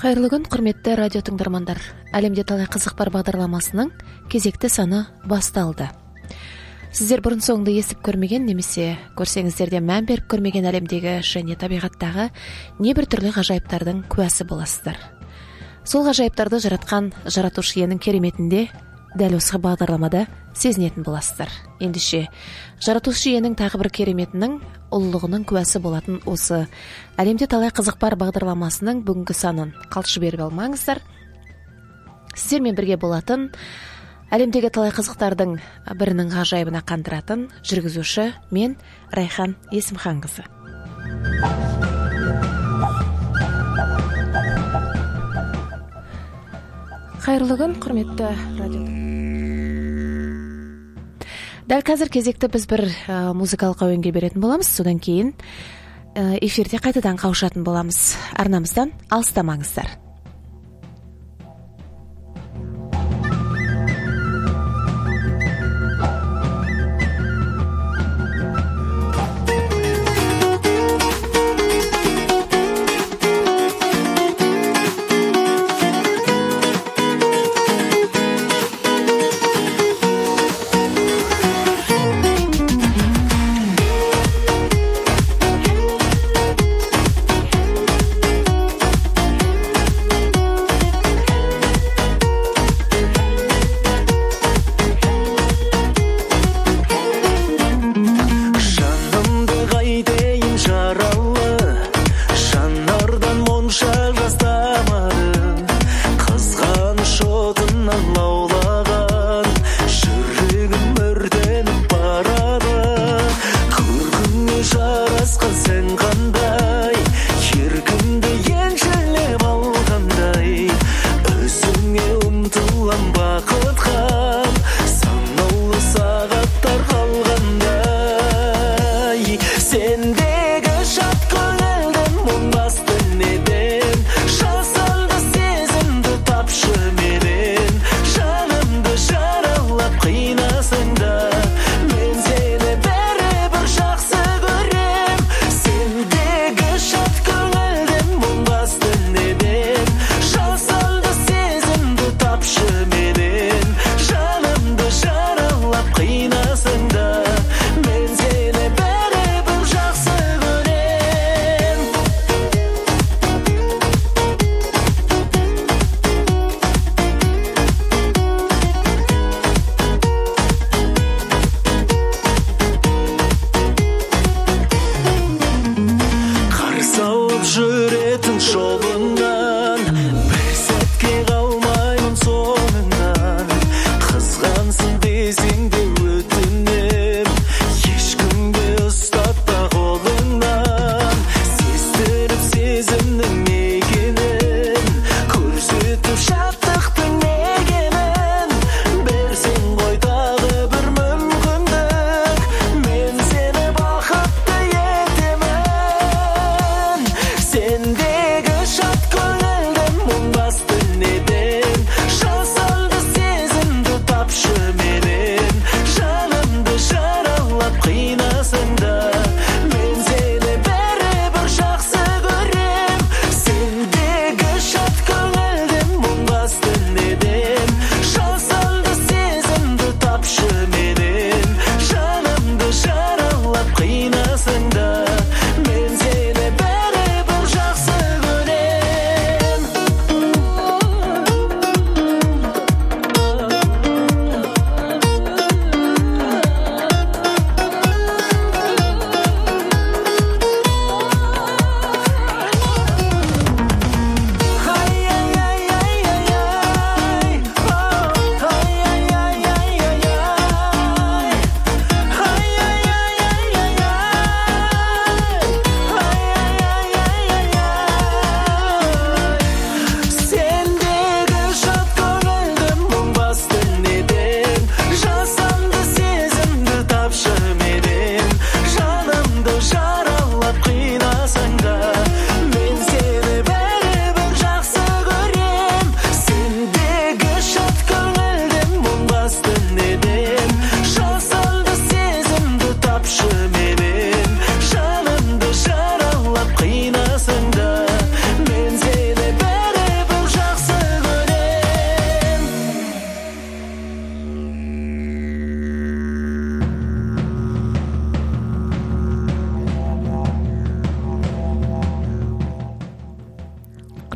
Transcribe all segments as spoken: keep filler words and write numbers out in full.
Қайырлы күн, құрметті радио тыңдармандар. Әлемде талай қызық бар бағдарламасының кезекті саны басталды. Сіздер бұрын соңды естіп көрмеген немесе көрсеңіздер де мән беріп көрмеген әлемдегі және табиғаттағы небір түрлі ғажайыптардың куәсі боласыздар. Сол ғажайыптарды жаратқан жаратушы иенің кереметінде дәл осы бағдарламада сезінетін боласыздар. Ендеше жаратушы иенің тағы бір кереметінің ұлылығының куәсі болатын осы әлемде талай қызық бар бағдарламасының бүгінгі санын қалшы беріп алмаңыздар. Сіздермен бірге болатын әлемдегі талай қызықтардың бірінің ғажайыбына қандыратын жүргізуші мен Райхан Есімханқызы. Қайырлы күн, құрметті радио. Дәл қазір кезекті біз бір ә, музыкалық әуенге беретін боламыз. Содан кейін ә, эфирде қайтадан қауышатын боламыз. Арнамыздан алыстамаңыздар. Шын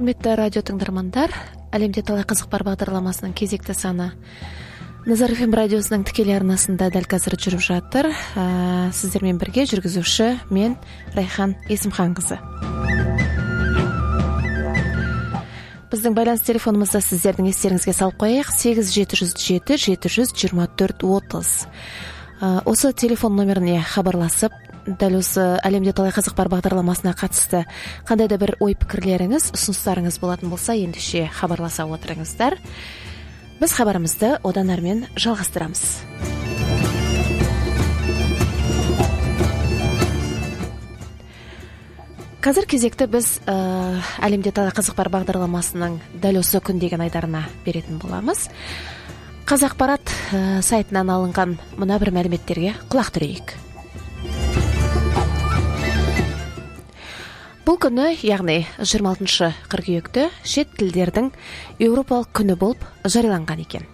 Құрметті радио тыңдармандар, әлемде талай қызық бар бағдарламасының кезекті саны Назар эф эм радиосының тікелей арнасында дәл қазір жүріп жатыр. Ә, сіздермен бірге жүргізуші мен Райхан Есімханқызы. Біздің байланыс телефонымызды сіздердің естеріңізге салып қояйық: сегіз жеті жүз жеті жеті жүз жиырма төрт отыз. Осы телефон номеріне хабарласып, дәл осы әлемде талай қызық бар бағдарламасына қатысты қандай да бір ой пікірлеріңіз, ұсыныстарыңыз болатын болса, ендеше хабарласа отырыңыздар. Біз хабарымызды одан әрмен жалғастырамыз. Қазір кезекті біз ә, әлемде талай қызық бар бағдарламасының дәл осы күн деген айдарына беретін боламыз. Қазақпарат ә, сайтынан алынған мына бір мәліметтерге құлақ түрейік. Бұл күні, яғни жиырма алтыншы қыркүйекті шет тілдердің Еуропалық күні болып жарияланған екен.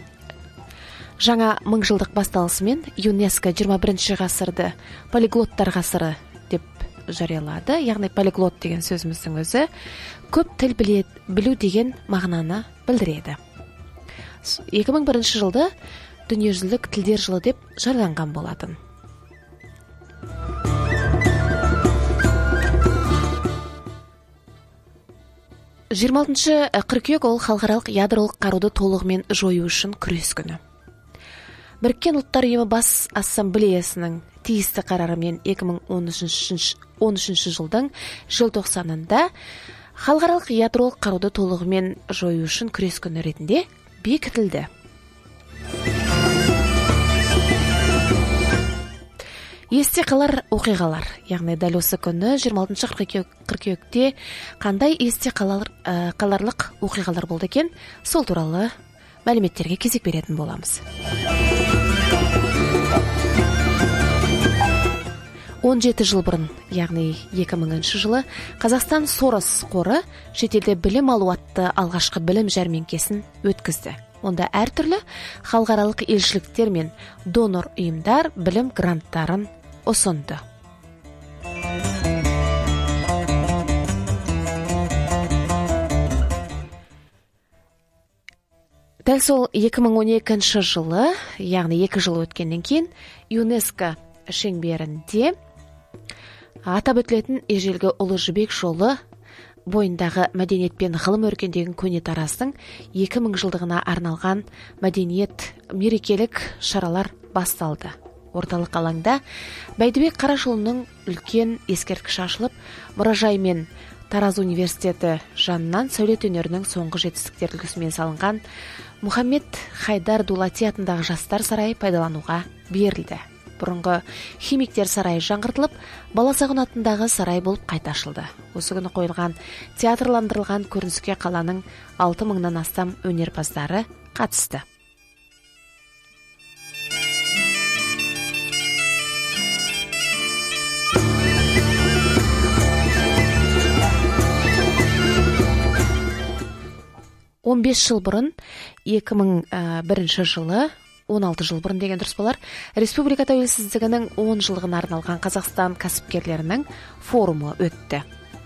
Жаңа мыңжылдық басталысымен ЮНЕСКО жиырма бірінші ғасырды полиглоттар ғасыры деп жариялады. Яғни полиглот деген сөзіміздің өзі көп тіл білу деген мағынаны білдіреді. екі мың бірінші жылды дүниежүзілік тілдер жылы деп жарияланған болатын. жиырма алтыншы қыркүйек ол халықаралық ядролық қаруды толығымен жою үшін күрес күні. Біріккен ұлттар ұйымы бас ассамблеясының тиісті қарарымен екі мың он үшінші жылдың желтоқсанында халықаралық ядролық қаруды толығымен жою үшін күрес күні ретінде бекітілді. Есте қалар оқиғалар, яғни дәл осы күні жиырма алтыншы қыркүйекте қандай есте қалар, ә, қаларлық оқиғалар болды екен, сол туралы мәліметтерге кезек беретін боламыз. он жеті жыл бұрын, яғни екі мыңыншы жылы, Қазақстан Сорос қоры шетелде білім алу атты алғашқы білім жәрмеңкесін өткізді. Онда әртүрлі халықаралық елшіліктер мен донор ұйымдар білім гранттарын ұсынды. Дәл сол екі мың он екінші жылы, яғни екі жыл өткеннен кейін, ЮНЕСКО шеңберінде атап өтілетін ежелгі Ұлы Жібек жолы бойындағы мәдениет пен ғылым өркендеген көне Тараздың екі мың жылдығына арналған мәдениет мерекелік шаралар басталды. Орталық алаңда Бәйдібек Қарашұлының үлкен ескерткіші ашылып, мұражай мен Тараз университеті жанынан сәулет өнерінің соңғы жетістіктер үлгісімен салынған Мұхаммед Хайдар Дулати атындағы жастар сарайы пайдалануға берілді. Бұрынғы химиктер сарайы жаңғыртылып, Баласағұн атындағы сарай болып қайта ашылды. Осы күні қойылған театрландырылған көрініске қаланың алты мыңнан астам өнерпаздары қатысты. он бес жыл бұрын, екі мың бірінші жылы, он алты жыл бұрын деген дұрыс болар, Республика тәуелсіздігінің он жылдығына арналған Қазақстан кәсіпкерлерінің форумы өтті.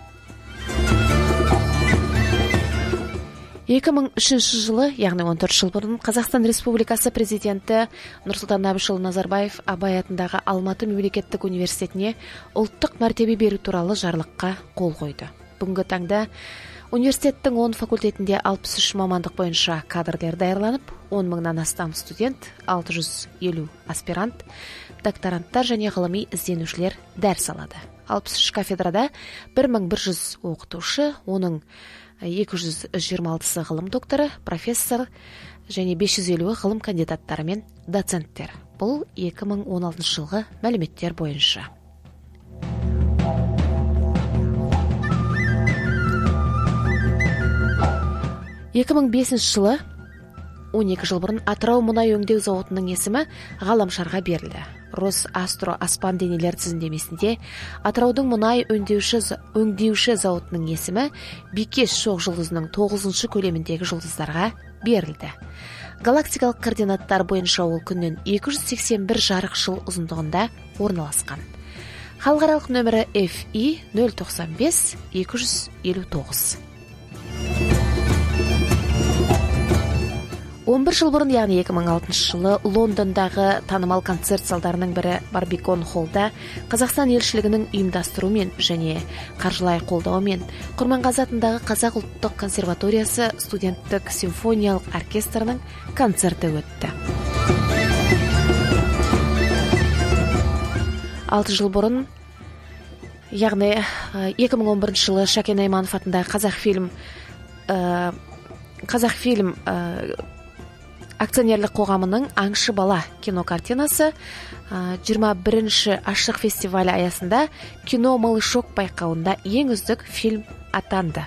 екі мың үшінші жылы, яғни он төрт жыл бұрын, Қазақстан Республикасы президенті Нұрсұлтан Әбішұлы Назарбаев Абай атындағы Алматы мемлекеттік университетіне ұлттық мәртебе беру туралы жарлыққа қол қойды. Бүгінгі таңда университеттің он факультетінде алпыс үш мамандық бойынша кадрлер даярланып, он мыңнан астам студент, алты жүз елу аспирант, докторанттар және ғылыми ізденушілер дәріс алады. алпыс үш кафедрада бір мың бір жүз оқытушы, оның екі жүз жиырма алтысы ғылым докторы, профессор және бес жүз елуі ғылым кандидаттары мен доценттер. Бұл екі мың он алтыншы жылғы мәліметтер бойынша. екі мың бесінші жылы, он екі жыл бұрын, Атырау мұнай өңдеу зауытының есімі ғаламшарға берілді. Росастро аспан денелер тізімдемесінде Атыраудың мұнай өңдеуші, өңдеуші зауытының есімі Бикеш шоқжұлдызының тоғызыншы көлеміндегі жұлдыздарға берілді. Галактикалық координаттар бойынша ол күннен екі жүз сексен бір жарық жыл ұзындығында орналасқан. Халықаралық нөмірі эф и нөл тоқсан бес екі жүз елу тоғыз. он бир жыл бұрын, яғни екі мың алтыншы жылы Лондондағы танымал концерт залдарының бірі Барбикон холлда Қазақстан елшілігінің ұйымдастыруымен және қаржылай қолдауымен Құрманғазы атындағы Қазақ ұлттық консерваториясы студенттік симфониялық оркестрінің концерті өтті. алты жыл бұрын, яғни екі мың он бірінші жылы Шәкен Айманов атындағы Қазақфильм Қазақфильм акционерлік қоғамының Аңшы бала кинокартинасы жиырма бірінші ашық фестивалі аясында кино Малышок байқауында ең үздік фильм атанды.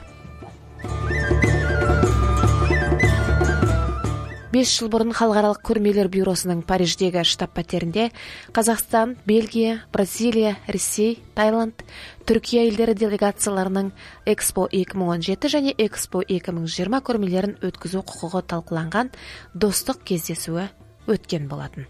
бес жыл бұрын халықаралық көрмелер бюросының Париждегі штаб-пәтерінде Қазақстан, Бельгия, Бразилия, Ресей, Таиланд, Түркия елдері делегацияларының Экспо екі мың он жеті және Экспо екі мың жиырма көрмелерін өткізу құқығы талқыланған достық кездесуі өткен болатын.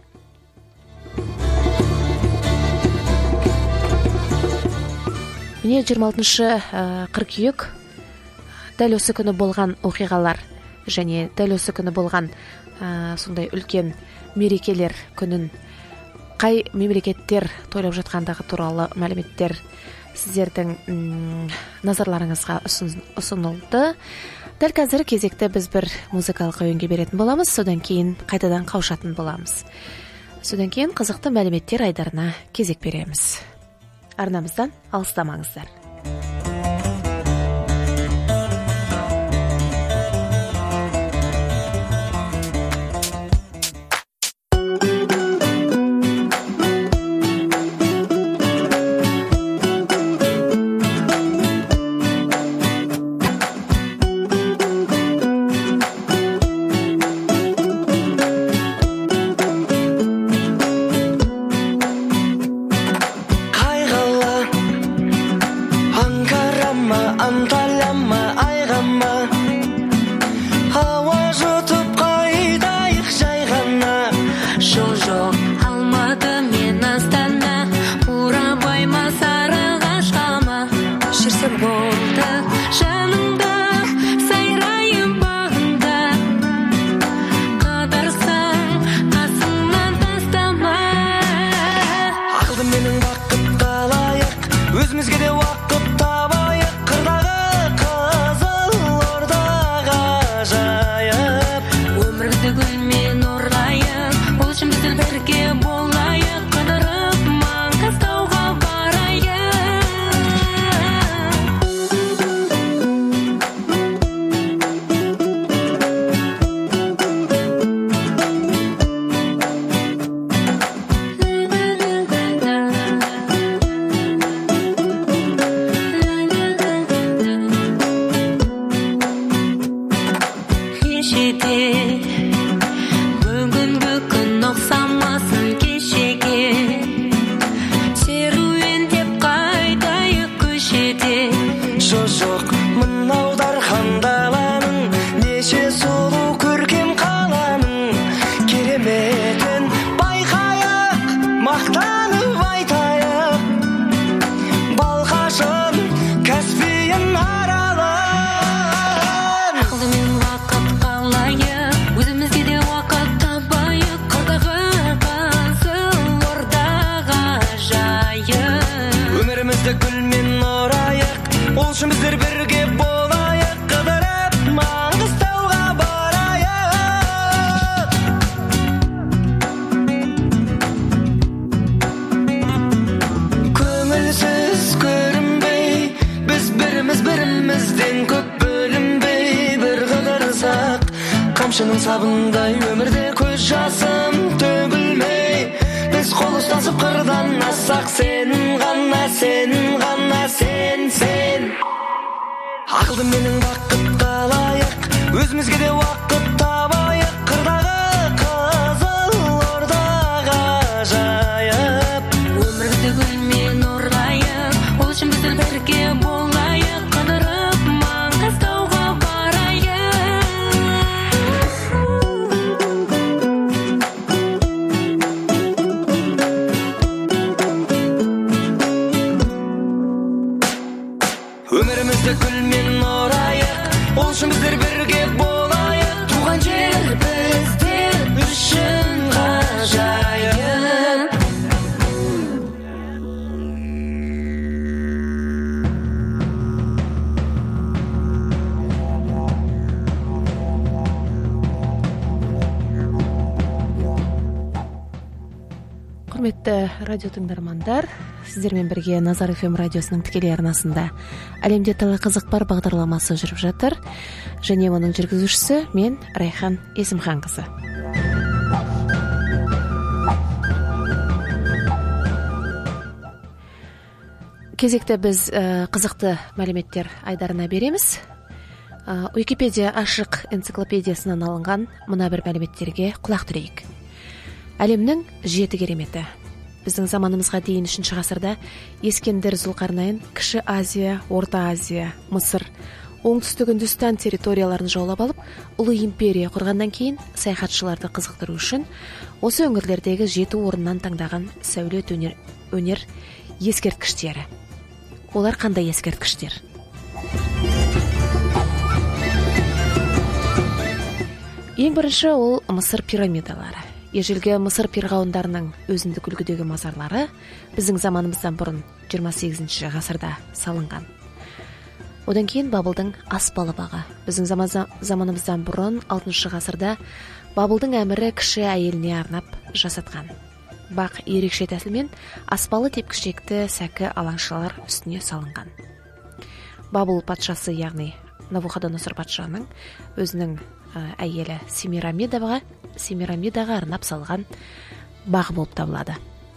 Міне жиырма алтыншы қыркүйек дәл осы күні болған оқиғалар және дәл осы күні болған ә, сондай үлкен мерекелер күнін қай мемлекеттер тойлап жатқандағы туралы мәліметтер сіздердің м, назарларыңызға ұсынылды. Дәл қазір кезекті біз бір музыкалық әуенге беретін боламыз, содан кейін қайтадан қауышатын боламыз. Содан кейін қызықты мәліметтер айдарына кезек береміз. Арнамыздан алыстамаңыздар. Қамшының сабындай өмірде көз жасым төгілмей, біз қол ұстасып қырдан ассақ, сен ғана, сен ғана, сен, сен. Ақылды менің бақыт қалайық, өзімізге де уақыт табайық, қырдағы қызыл ордаға жайып. Өмірді гүлмен ұрлайық, ол үшін біз бірге болайық, қыдырып Маңғыстауға өмірімізді гүлмен орайық, ол үшін біздер бірге болайық. туған жер біздер үшін ғажайып. Құрметті радио тыңдармандар, сіздермен бірге Назар эф эм радиосының тікелей арнасында әлемде талай қызық бар бағдарламасы жүріп жатыр, және оның жүргізушісі мен Райхан Есімханқызы. Кезекті біз ә, қызықты мәліметтер айдарына береміз. Ә, Уикипедия ашық энциклопедиясынан алынған мына бір мәліметтерге құлақ түрейік. Әлемнің жеті кереметі. Біздің заманымызға дейін үшінші ғасырда Ескендер Зұлқарнайын Кіші Азия, Орта Азия, Мысыр, оңтүстік Үндістан территорияларын жаулап алып, ұлы империя құрғаннан кейін саяхатшыларды қызықтыру үшін осы өңірлердегі жеті орыннан таңдаған сәулет өнер, өнер ескерткіштері. Олар қандай ескерткіштер? Ең бірінші ол Мысыр пирамидалары. Ежелгі Мысыр перғауындарының өзіндік үлгідегі мазарлары біздің заманымыздан бұрын жиырма сегізінші ғасырда салынған. Одан кейін Бабылдың аспалы бағы. Біздің заманымыздан бұрын алтыншы ғасырда Бабылдың әмірі кіші әйеліне арнап жасатқан. Бақ ерекше тәсілмен аспалы тепкішекті сәкі алаңшалар үстіне салынған. Бабыл патшасы, яғни Навуходоносор патшаның өзінің әйелі Семирамидаға Семирамидаға арнап салған бағы болып табылады.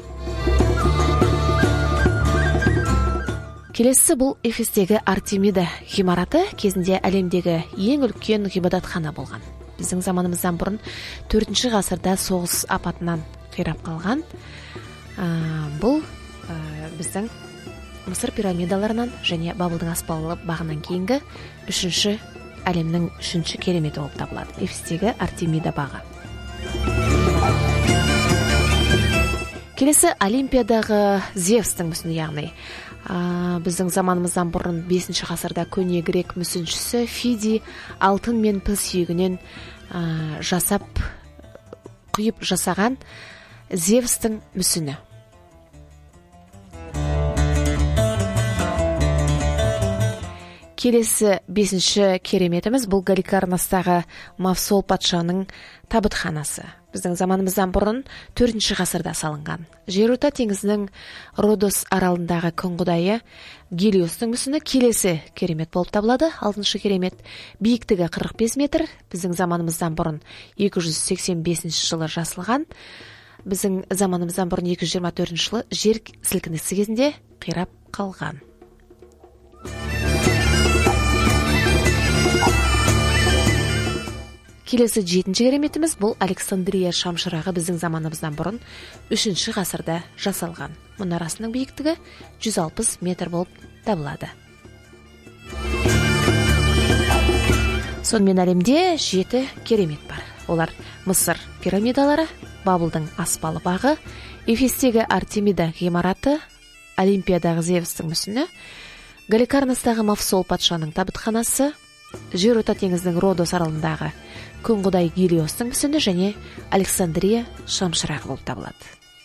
Келесі бұл Эфестегі Артемида ғимараты, кезінде әлемдегі ең үлкен ғибадатхана болған. Біздің заманымыздан бұрын төртінші ғасырда соғыс апатынан қирап қалған. Ә, бұл ә, біздің Мысыр пирамидаларынан және Бабылдың аспалы бағынан кейінгі үшінші әлемнің үшінші кереметі болып табылады. Эфестегі Артемида бағы. Келесі Олимпиядағы Зевстің мүсіні, яғни ә, біздің заманымыздан бұрын бесінші ғасырда көне грек мүсіншісі Фиди алтын мен піл сүйегінен ә, жасап құйып жасаған Зевстің мүсіні. Келесі бесінші кереметіміз бұл Галикарнастағы Мавсол патшаның табытханасы. Біздің заманымыздан бұрын төртінші ғасырда салынған. Жерута теңізінің Родос аралындағы күн құдайы Гелиостың мүсіні келесі керемет болып табылады. Алтыншы керемет биіктігі қырық бес метр. Біздің заманымыздан бұрын екі жүз сексен бесінші жылы жасалған. Біздің заманымыздан бұрын екі жүз жиырма төртінші жылы жер сілкінісі кезінде қирап қалған. Келесі жетінші кереметіміз бұл Александрия шамшырағы, біздің заманымыздан бұрын үшінші ғасырда жасалған. Мұнарасының биіктігі жүз алпыс метр болып табылады. Сонымен әлемде жеті керемет бар. Олар Мысыр пирамидалары, Бабылдың аспалы бағы, Эфестегі Артемида ғимараты, Олимпиядағы Зевстің мүсіні, Галикарнастағы Мавсол патшаның табытханасы, Жерута теңіздің Родос аралындағы күн құдай Гелиостың мүсіні және Александрия шамшырағы болып табылады.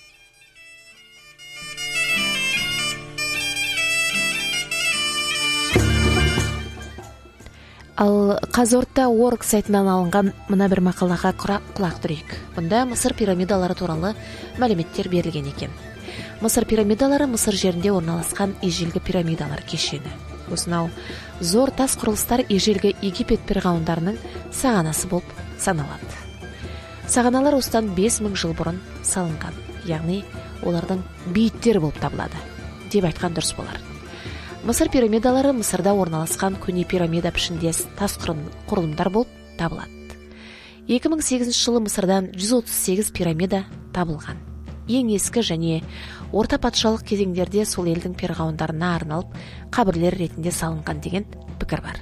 Ал Қазорта орг сайтынан алынған мына бір мақалаға құлақ түрейік. Бұнда Мысыр пирамидалары туралы мәліметтер берілген екен. Мысыр пирамидалары Мысыр жерінде орналасқан ежелгі пирамидалар кешені. Осынау зор тас құрылыстар ежелгі Египет перғауындарының сағанасы болып саналады. Сағаналар осыдан бес мың жыл бұрын салынған, яғни олардың бейіттері болып табылады деп айтқан дұрыс болар. Мысыр пирамидалары Мысырда орналасқан көне пирамида пішіндес тас құрылымдар болып табылады. екі мың сегізінші жылы Мысырдан жүз отыз сегіз пирамида табылған. Ең ескі және орта патшалық кезеңдерде сол елдің перғауындарына арналып қабірлер ретінде салынған деген пікір бар.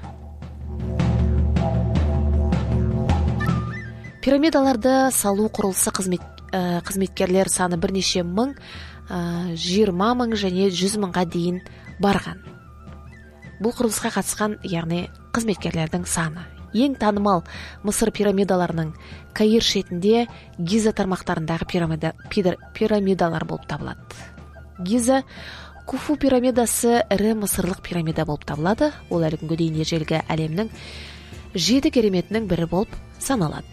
Пирамидаларды салу құрылысы қызмет, ә, қызметкерлер саны бірнеше мың, ә, жиырма мың және жүз мыңға дейін барған. Бұл құрылысқа қатысқан, яғни қызметкерлердің саны. Ең танымал Мысыр пирамидаларының Каир шетінде Гиза тармақтарындағы пирамида, пирамидалар болып табылады. Гиза Куфу пирамидасы ірі мысырлық пирамида болып табылады. Ол әлі күнге дейін ежелгі әлемнің жеті кереметінің бірі болып саналады.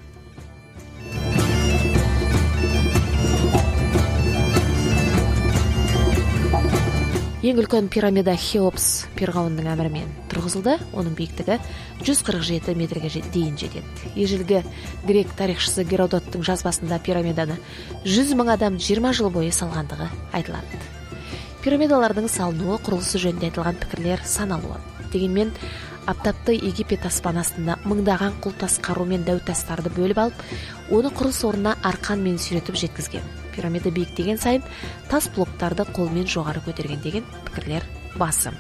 Ең үлкен пирамида Хеопс перғауынның әмірімен тұрғызылды. Оның биіктігі жүз қырық жеті метрге дейін жетеді. Ежелгі грек тарихшысы Геродоттың жазбасында пирамиданы жүз мың адам жиырма жыл бойы салғандығы айтылады. Пирамидалардың салынуы, құрылысы жөнінде айтылған пікірлер сан алуан. Дегенмен аптапты Египет аспан астында мыңдаған құлтас қарумен дәу тастарды бөліп алып, оны құрылыс орнына арқанмен сүйретіп жеткізген. Пирамида биіктеген сайын тас блоктарды қолмен жоғары көтерген деген пікірлер басым.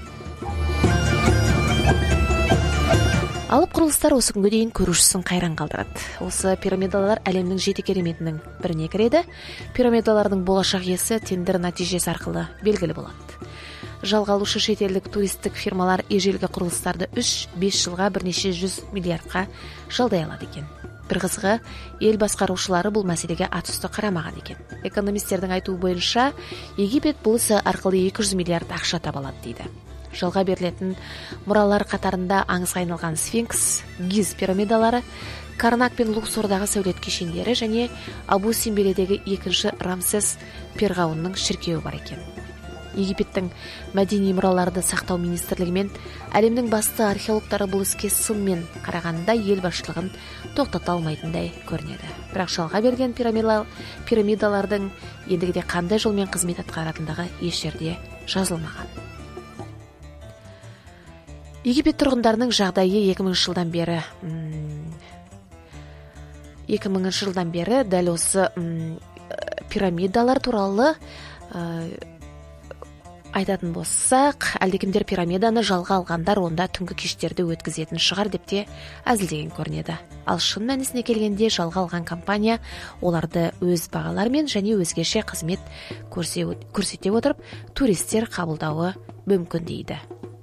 Алып құрылыстар осы күнге дейін көрушісін қайран қалдырады. Осы пирамидалар әлемнің жеті кереметінің біріне кіреді. Пирамидалардың болашақ иесі тендер нәтижесі арқылы белгілі болады. Жалға алушы шетелдік туристік фирмалар ежелгі құрылыстарды үш бес жылға бірнеше жүз миллиардқа жалдай алады екен. Бір қызығы, ел басқарушылары бұл мәселеге атүсті қарамаған екен. Экономистердің айтуы бойынша, Египет бұл ісі арқылы екі жүз миллиард ақша таба алады дейді. Жалға берілетін мұралар қатарында аңызға айналған Сфинкс, Гиз пирамидалары, Карнак пен Луксордағы сәулет кешендері және Абу Симбеледегі екінші Рамсес перғауынның шіркеуі бар екен. Египеттің мәдени мұраларды сақтау министрлігімен әлемнің басты археологтары бұл іске сынмен қарағанда ел басшылығын тоқтата алмайтындай көрінеді. Бірақ жалға берген пирамидалардың ендігіде қандай жолмен қызмет атқаратындығы еш жерде жазылмаған. Египет тұрғындарының жағдайы екі мыңыншы жылдан бері екі мыңыншы жылдан бері дәл осы пирамидалар туралы айтатын болсақ, әлдекімдер пирамиданы жалға алғандар онда түнгі кештерді өткізетін шығар деп те әзілдеген көрінеді. Ал шын мәнісіне келгенде жалға алған компания оларды өз бағаларымен және өзгеше қызмет көрсете отырып, туристер қабылдауы мүмкін дейді.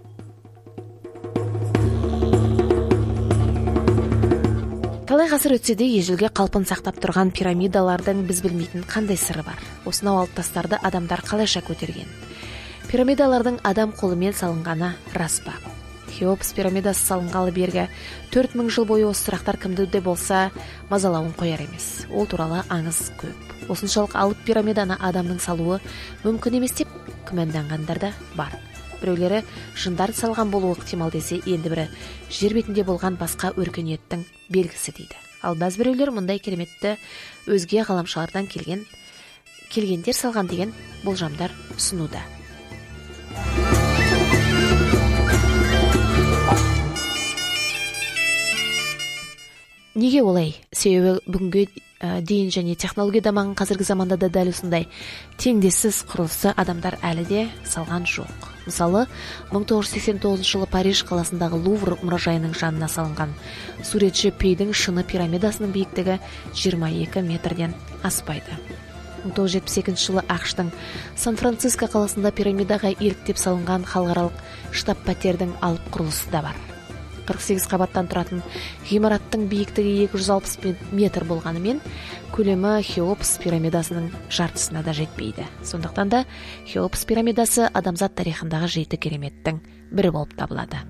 Талай ғасыр өтсе де ежелгі қалпын сақтап тұрған пирамидалардың біз білмейтін қандай сыры бар. Осынау алып тастарды адамдар қалайша көтерген? Пирамидалардың адам қолымен салынғаны рас па? Хеопс пирамидасы салынғалы бергі төрт мың жыл бойы осы сұрақтар кімді де болса мазалауын қояр емес. Ол туралы аңыз көп. Осыншалық алып пирамиданы адамның салуы мүмкін емес деп күмәнданғандар да бар. Біреулері жындар салған болуы ықтимал десе, енді бірі жер бетінде болған басқа өркениеттің белгісі дейді. Ал бәз біреулер мұндай кереметті өзге ғаламшылардан келген келгендер салған деген болжамдар ұсынуда. Неге олай? Себебі бүгінге дейін және технология дамыған қазіргі заманда да дәл осындай теңдессіз құрылысты адамдар әлі де салған жоқ. Мысалы, мың тоғыз жүз сексен тоғызыншы жылы Париж қаласындағы Лувр мұражайының жанына салынған суретші Пейдің шыны пирамидасының биіктігі жиырма екі метрден аспайды. мың тоғыз жүз жетпіс екінші жылы ақш-тың Сан-Франциско қаласында пирамидаға еліктеп салынған халықаралық штаб-пәтердің алып құрылысы да бар. қырық сегіз қабаттан тұратын ғимараттың биіктігі екі жүз алпыс метр болғанымен, көлемі Хеопс пирамидасының жартысына да жетпейді. Сондықтан да Хеопс пирамидасы адамзат тарихындағы жеті кереметтің бірі болып табылады.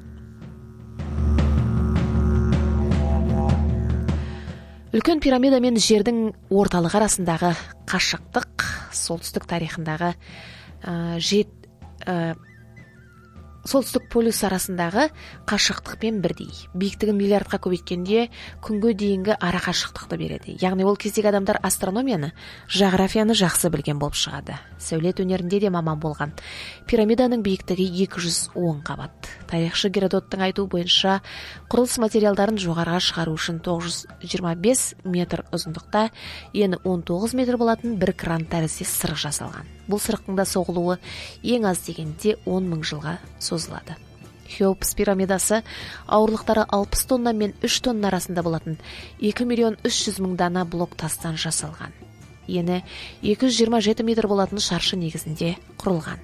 Үлкен пирамида мен жердің орталығы арасындағы қашықтық солтүстік тарихындағы ә, жет ә, солтүстік полюс арасындағы қашықтықпен бірдей. Биіктігін миллиардқа көбейткенде күнге дейінгі ара қашықтықты береді. Яғни ол кездегі адамдар астрономияны, жағрафияны жақсы білген болып шығады. Сәулет өнерінде де маман болған. Пирамиданың биіктігі екі жүз он қабат. Тарихшы Геродоттың айтуы бойынша, құрылыс материалдарын жоғарыға шығару үшін тоғыз жүз жиырма бес метр ұзындықта, ені он тоғыз метр болатын бір кран тәрізді сырық жасалған. Бұл сырықтың да соғылуы ең аз дегенде он мың жылға созылады. Хеопс пирамидасы ауырлықтары алпыс тонна мен үш тонна арасында болатын екі миллион үш жүз мың дана блок тастан жасалған. Ені екі жүз жиырма жеті метр болатын шаршы негізінде құрылған.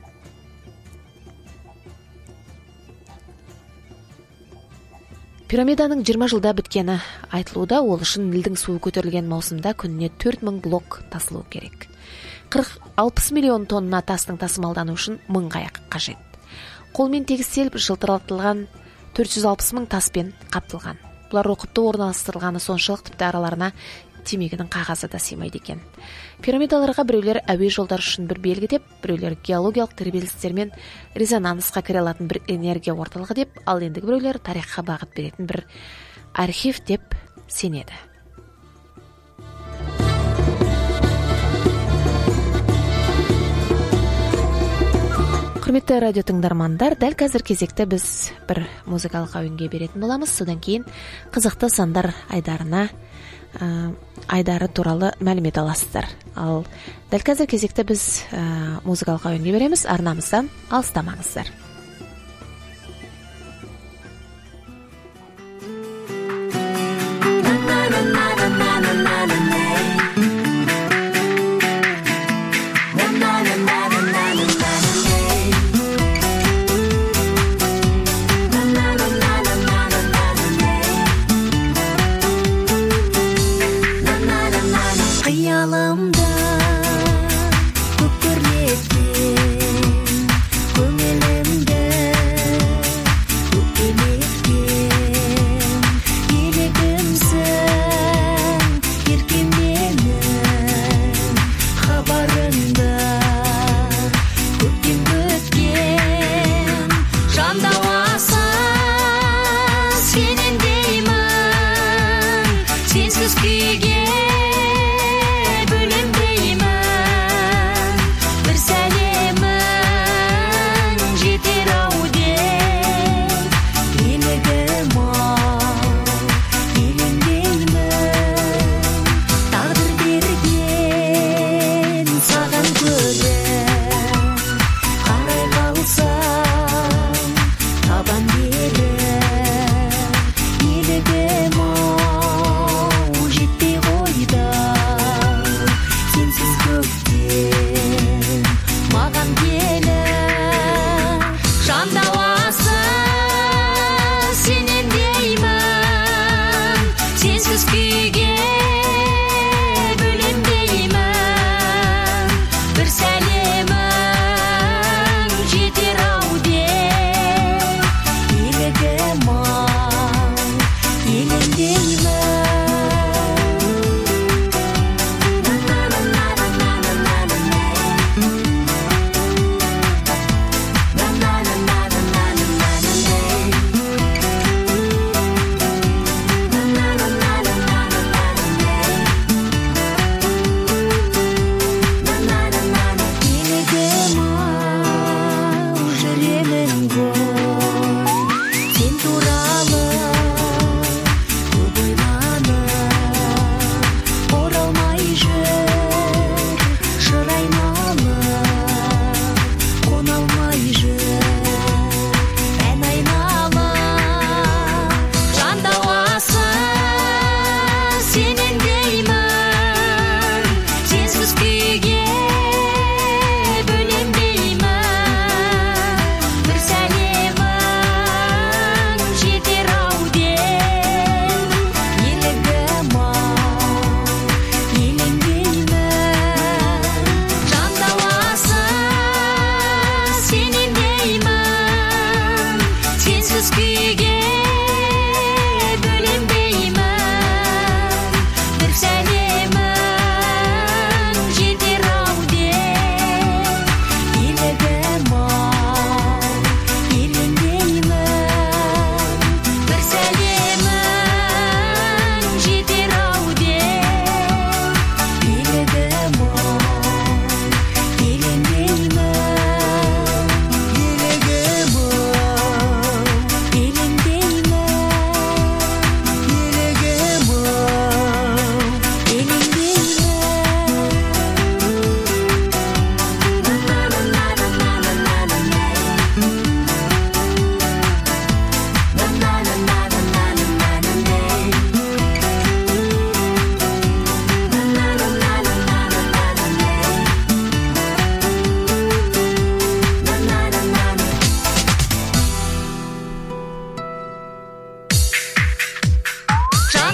Пирамиданың жыйырма жылда біткені айтылууда, ол үшін Нилдің суы көтерілген маусымда күніне төрт мың блок тасылу керек. қырық алпыс миллион тонна тастың тасымалдану үшін мың қайық қажет. Қолмен тегістеліп жылтыратылған төрт жүз алпыс мың таспен қаптылған. Бұлар уақытты орналастырылғаны соншалық тіпті араларына темегінің қағазы да сыймайды екен. Пирамидаларға біреулер әуе жолдар үшін бір белгі деп, біреулер геологиялық тербелістермен резонансқа кіре алатын бір энергия орталығы деп, ал ендігі біреулер тарихқа бағыт беретін бір архив деп сенеді. Құрметті радио тыңдармандар, дәл қазір кезекті біз бір музыкалық әуенге беретін боламыз. Содан кейін қызықты сандар айдарына ә, айдары туралы мәлімет аласыздар. Ал дәл қазір кезекті біз ә, музыкалық әуенге береміз. Арнамыздан алыстамаңыздар. Сен туралы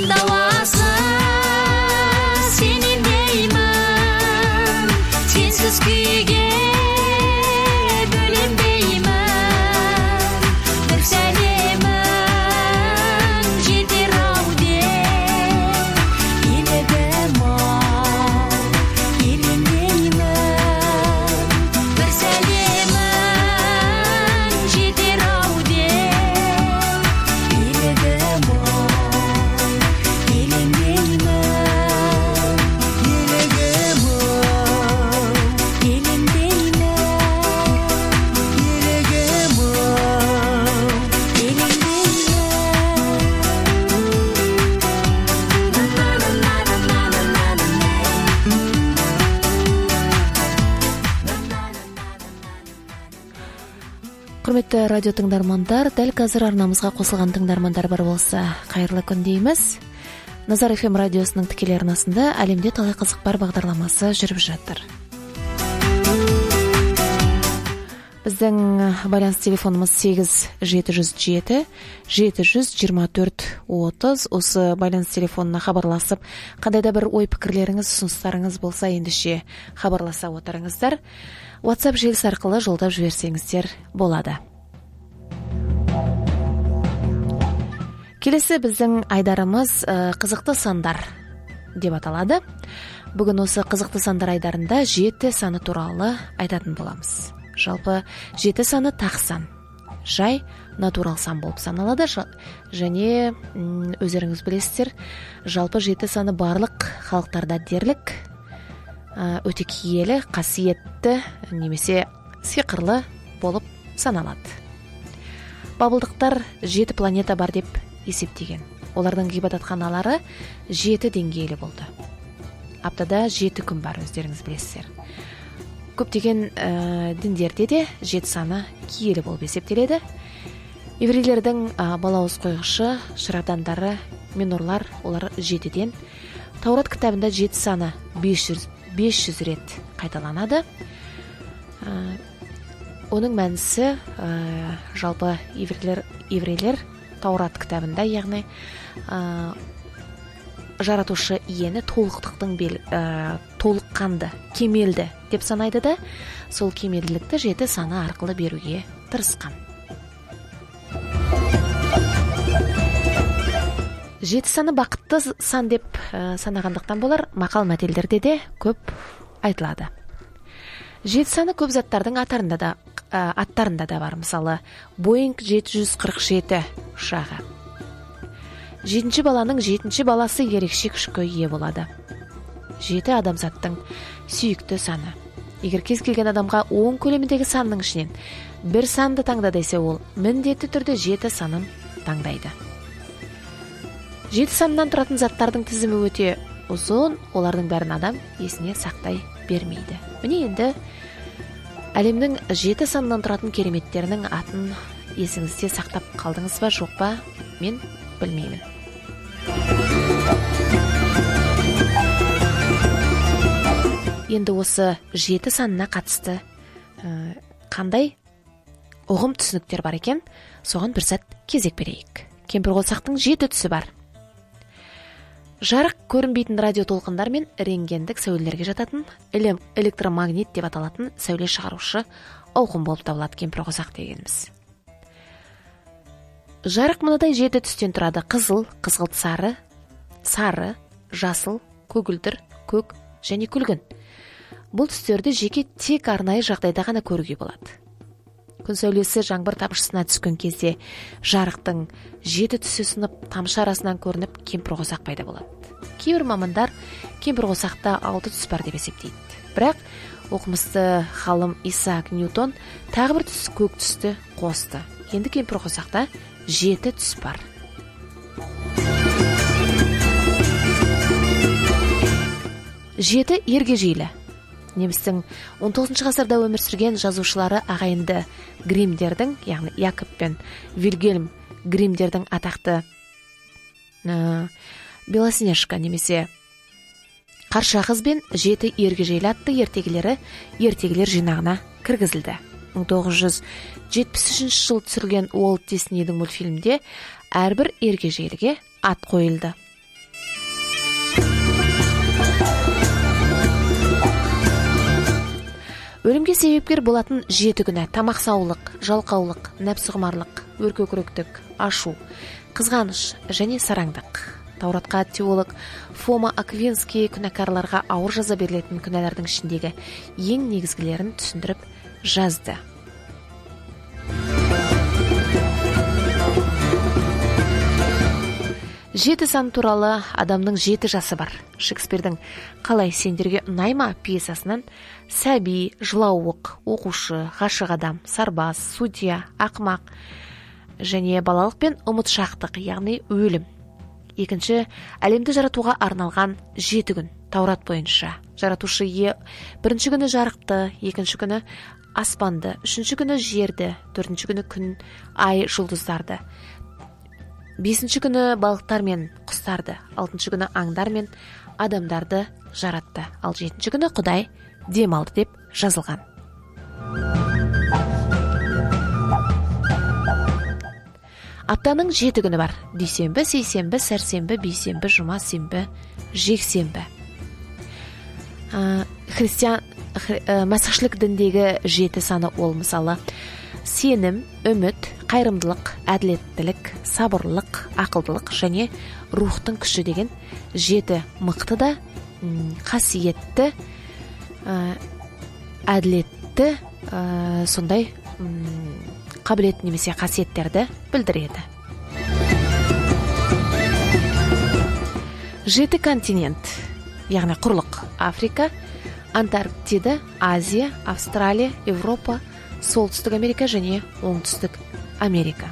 қамдаласы сенемеймін сенсіз күйге бөленбеймін бір сәлемің жетер ау деп елігім ау еленбеймін бір сәлемің жетер ау деп елігім ау еленбеймін елігім ау еленбеймін елігім Құрметті радио тыңдармандар, дәл қазір арнамызға қосылған тыңдармандар бар болса, қайырлы күн дейміз. Назар эф эм радиосының тікелей арнасында әлемде талай қызық бар бағдарламасы жүріп жатыр. Біздің байланыс телефонымыз сегіз жеті жүз жеті жеті жүз жиырма төрт отыз. Осы байланыс телефонына хабарласып, қандай да бір ой пікірлеріңіз, ұсыныстарыңыз болса, ендеше хабарласа отырыңыздар. WhatsApp желісі арқылы жолдап жіберсеңіздер болады. Келесі біздің айдарымыз қызықты сандар деп аталады. Бүгін осы қызықты сандар айдарында жеті саны туралы айтатын боламыз. Жалпы жеті саны тақ сан, жай натурал сан болып саналады. Және өздеріңіз білесіздер, жалпы жеті саны барлық халықтарда дерлік, өте киелі, қасиетті немесе сиқырлы болып саналады. Бабылдықтар жеті планета бар деп есептеген. Олардың ғибадатханалары жеті деңгейлі болды. Аптада жеті күн бар, өздеріңіз білесіздер. Көптеген ә, діндерде де жеті саны киелі болып есептеледі. Еврейлердің ә, балауыз қойғышы, шырадандары, минорлар, олар жетіден. Таурат кітабында жеті саны бес жүз рет қайталанады. Ә, оның мәнісі ә, жалпы еврейлер, еврейлер Таурат кітабында, яғни ә, жаратушы иені толықтықтың бел, ә, толыққанды, кемелді деп санайды да, сол кемелділікті жеті саны арқылы беруге тырысқан. Жеті саны бақытты сан деп ә, санағандықтан болар, мақал мәтелдерде де көп айтылады. Жеті саны көп заттардың аттарында да, ә, аттарында да бар. Мысалы, Боинг жеті жүз қырық жеті ұшағы. Жетінші баланың жетінші баласы ерекше күшке ие болады. Жеті адамзаттың сүйікті саны. Егер кез келген адамға он көлеміндегі санның ішінен бір санды таңда десе, ол міндетті түрде жеті санын таңдайды. Жеті саннан тұратын заттардың тізімі өте ұзын, олардың бәрін адам есіне сақтай бермейді. Міне енді әлемнің жеті саннан тұратын кереметтерінің атын есіңізде сақтап қалдыңыз ба, жоқ па, мен білмеймін. Енді осы жеті санына қатысты ә, қандай ұғым түсініктер бар екен, соған бір сәт кезек берейік. Кемпірқосақтың жеті түсі бар. Жарық көрінбейтін радио толқындар мен рентгендік сәулелерге жататын электромагнит деп аталатын сәуле шығарушы ауқым болып табылады кемпірқосақ дегеніміз. Жарық мынадай жеті түстен тұрады: қызыл, қызғылт сары, сары, жасыл, көгілдір, көк және күлгін. Бұл түстерді жеке тек арнайы жағдайда ғана көруге болады. Күн сәулесі жаңбыр тамшысына түскен кезде жарықтың жеті түсі сынып, тамшы арасынан көрініп, кемпірқосақ пайда болады. Кейбір мамандар кемпірқосақта алты түс бар деп есептейді. Бірақ оқымысты ғалым Исаак Ньютон тағы бір түс, көк түсті қосты. Енді кемпірқосақта жеті түс бар. Жеті ергежейлі. Немістің он тоғызыншы ғасырда өмір сүрген жазушылары ағайынды Гриммдердің, яғни Якоб пен Вильгельм Гриммдердің атақты ә, Белоснежка немесе Қарша қыз бен жеті ергежейлі атты ертегілері ертегілер жинағына кіргізілді. мың тоғыз жүз жетпіс үшінші жылы түсірілген Уолт Диснейдің мультфильмінде әрбір ергежейліге ат қойылды. өлімге себепкер болатын жеті күнә: тамақсаулық, жалқаулық, нәпсіқұмарлық, өркөкіректік, ашу, қызғаныш және сараңдық. Тауратқа теолог Фома Аквинский күнәкарларға ауыр жаза берілетін күнәлардың ішіндегі ең негізгілерін түсіндіріп жазды. Жеті сан туралы адамның жеті жасы бар. Шекспирдің «Қалай сендерге ұнайма» пьесасынан сәби, жылауық, оқушы, ғашық адам, сарбаз, судья, ақмақ және балалық пен ұмытшақтық, яғни өлім. Екінші, әлемді жаратуға арналған жеті күн. Таурат бойынша жаратушы е бірінші күні жарықты, екінші күні аспанды, үшінші күні жерді, төртінші күні күн, ай, жұлдыздарды, бесінші күні балықтар мен құстарды, алтыншы күні аңдар мен адамдарды жаратты. Ал жетінші күні Құдай демалды деп жазылған. Аптаның жеті күні бар: дүйсенбі, сейсенбі, сәрсенбі, бейсенбі, жұма, сенбі, жексенбі. Ә, христиан ә, мәсіхшілік діндегі жеті саны ол мысалы сенім, үміт, қайырымдылық, әділеттілік, сабырлық, ақылдылық және рухтың күші деген жеті мықты да қасиетті, әділетті, сондай қабілет немесе қасиеттерді білдіреді. Жеті континент, яғни құрлық: Африка, Антарктида, Азия, Австралия, Европа, Солтүстік Америка және Оңтүстік Америка.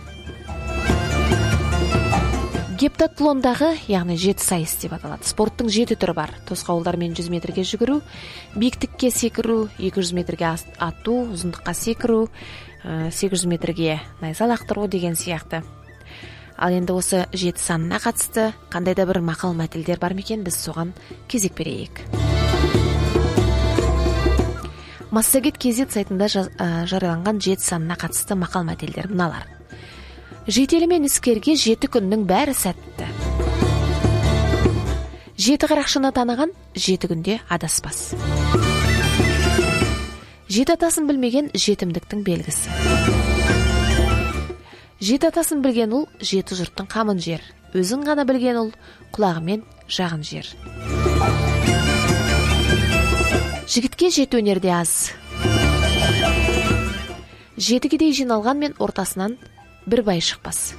Гептатлондағы, яғни жеті сайыс деп аталады. Спорттың жеті түрі бар: тосқауылдармен жүз метрге жүгіру, биіктікке секіру, екі жүз метрге ату, ұзындыққа секіру, сегіз жүз метрге найза лақтыру деген сияқты. Ал енді осы жеті санына қатысты қандай да бір мақал мәтелдер бар мекен, біз соған кезек берейік. Массагет кезет сайтында жарияланған жеті санына қатысты мақал мәтелдер мыналар: жетелі мен іскерге жеті күннің бәрі сәтті. Жеті қарақшыны таныған жеті күнде адаспас. Жеті атасын білмеген жетімдіктің белгісі. Жеті атасын білген ұл жеті жұрттың қамын жер. Өзін ғана білген ұл құлағымен жағын жер. Жігітке жеті өнерде аз. Жеті кедей жиналған мен ортасынан бір бай шықпас.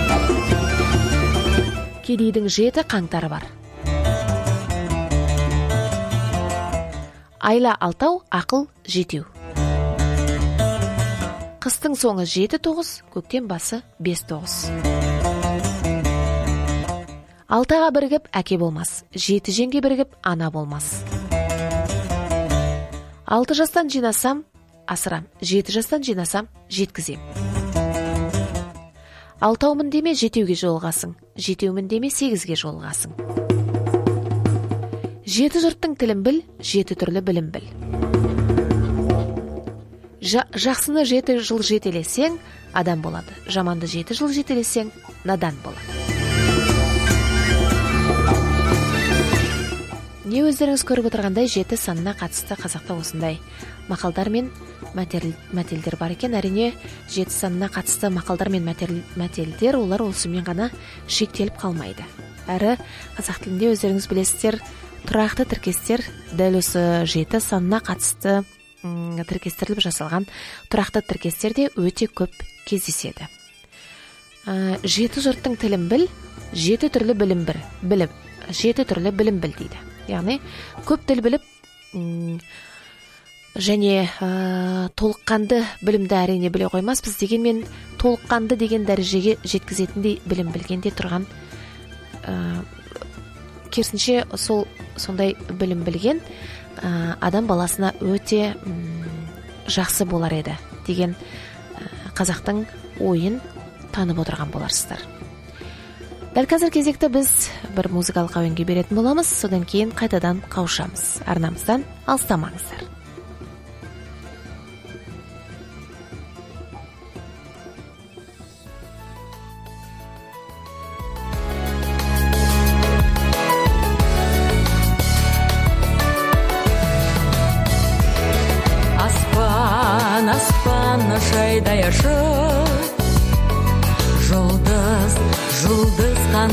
Кедейдің жеті қаңтары бар. Айла алтау, ақыл жетеу. Қыстың соңы жеті тоғыз, көктем басы бес тоғыз. Алтыға бірігіп әке болмас, жеті жеңге бірігіп ана болмас. Алты жастан жинасам, асырам, жеті жастан жинасам, жеткізем. Алтаумын деме жетеуге жолғасың, жетеумін деме сегізге жолғасың. Жеті жұрттың тілін біл, жеті түрлі білім біл. Жа, жақсыны жеті жыл жетелесең, адам болады. Жаманды жеті жыл жетелесең, надан болады. Не өздеріңіз көріп отырғандай жеті санына қатысты қазақта осындай мақалдар мен мәтелдер бар екен. Әрине, жеті санына қатысты мақалдар мен мәтелдер олар осымен ғана шектеліп қалмайды. Әрі қазақ тілінде өздеріңіз білесіздер, тұрақты тіркестер дәл осы жеті санына қатысты тіркестіріліп жасалған тұрақты тіркестер де өте көп кездеседі. Жеті жұрттың тілін біл, жеті түрлі білім бір, білім, жеті түрлі білім біл дейді. Яғни көп тіл біліп және ә, толыққанды білімді әрине біле қоймаспыз, дегенмен толыққанды деген дәрежеге жеткізетіндей білім білгенде тұрған ә, керісінше сол сондай білім білген ә, адам баласына өте м, жақсы болар еді деген ә, қазақтың ойын танып отырған боларсыздар. Дәл қазір кезекті біз бір музыкалық әуенге беретін боламыз, содан кейін қайтадан қауышамыз. Арнамыздан алыстамаңыздар. Аспан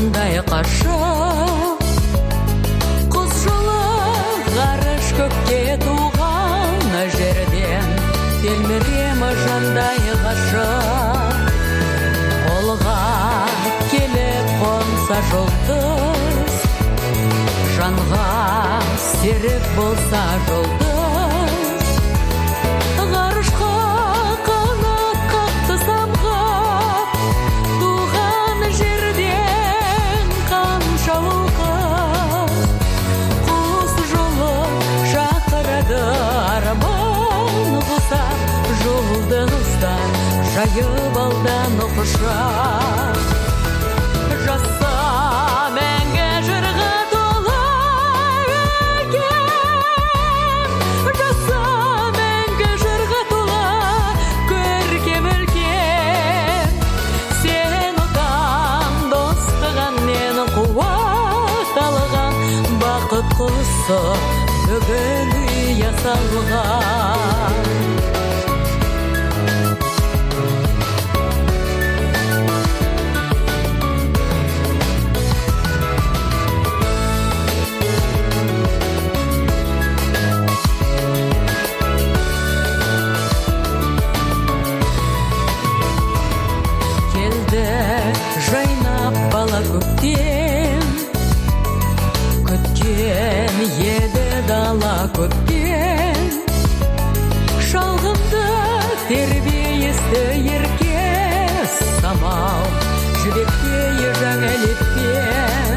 қандай қашық құс жолы ғарыш көкке туған жерден телміремі жандай ғашық қолға келіп қонса жұлдыз жанға серік болса жұлдыз ғарышқа қанат қақты самғап туған жерден қанша уқып құс жолы шақырады арман құсап жұлдыздар жайып алдан құшақ жаса мәңгі жырға толы өлкем жаса мәңгі жырға толы көркем өлкем сен отан достығын мен қуат алған бақыт құсы бүгін үй салған жайнап бала көктем күткен еді дала көптен шалғымды тербейісті ерке самал жібектей жаңа леппен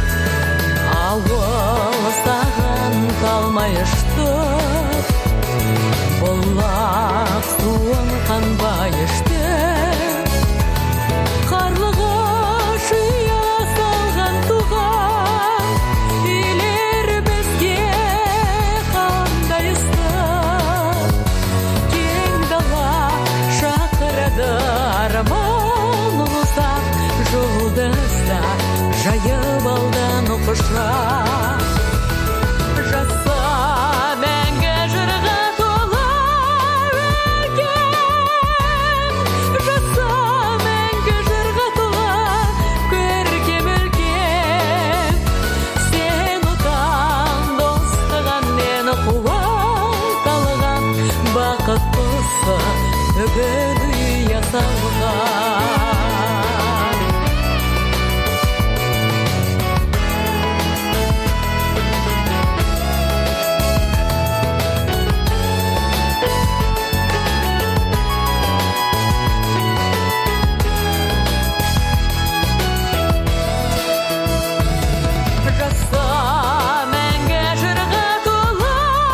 ауыл саған талмай ұшты бұлақ суын қанбай ішті қарлығы шия салған туған үйлер бізге қандай ыстық кең дала шақырады арман ұзақ жұлдыздар жайып алдан құшақ жаса мәңгі жырға толы өлкем жаса бүгін үй салған жаса мәңгі жырға толы